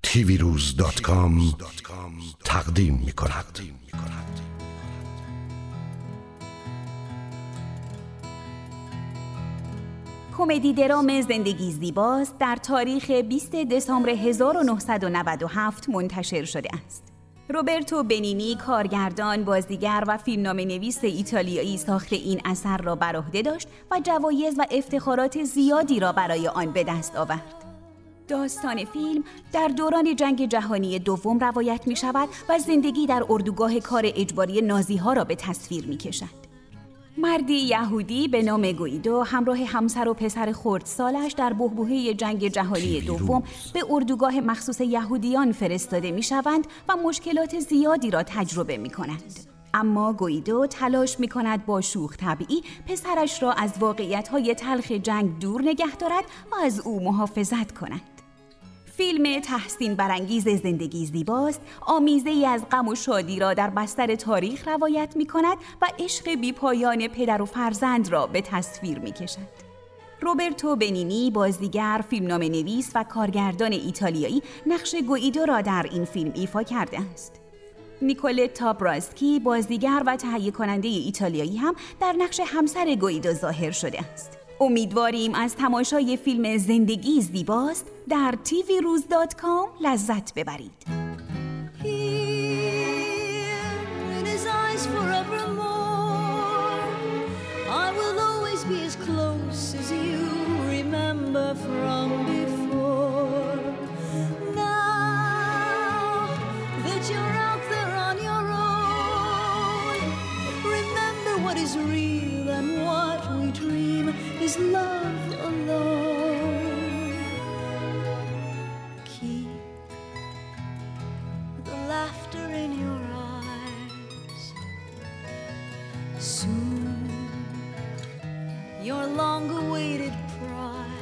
tvrouz.com تقدیم می‌کند. کمدی درام زندگی زیباست در تاریخ 20 دسامبر 1997 منتشر شده است. روبرتو بنینی کارگردان، بازیگر و فیلمنامه‌نویس ایتالیایی ساخت این اثر را بر عهده داشت و جوایز و افتخارات زیادی را برای آن به دست آورد. داستان فیلم در دوران جنگ جهانی دوم روایت می شود و زندگی در اردوگاه کار اجباری نازی‌ها را به تصویر می کشد. مردی یهودی به نام گویدو همراه همسر و پسر خردسالش در بحبوحه جنگ جهانی دوم به اردوگاه مخصوص یهودیان فرستاده می شوند و مشکلات زیادی را تجربه می کنند. اما گویدو تلاش می کند با شوخ طبعی پسرش را از واقعیت‌های تلخ جنگ دور نگه دارد و از او محافظت کند. فیلم تحسین برانگیز زندگی زیباست، آمیزه‌ای از غم و شادی را در بستر تاریخ روایت می کند و عشق بی‌پایان پدر و فرزند را به تصویر می کشد. روبرتو بنینی بازیگر، فیلمنامه‌نویس و کارگردان ایتالیایی نقش گویدو را در این فیلم ایفا کرده است. نیکولتا براسکی بازیگر و تهیه کننده ایتالیایی هم در نقش همسر گویدو ظاهر شده است. امیدواریم از تماشای فیلم زندگی زیباست در tvrouz.com لذت ببرید. Is love alone. Keep the laughter in your eyes. Soon your long-awaited prize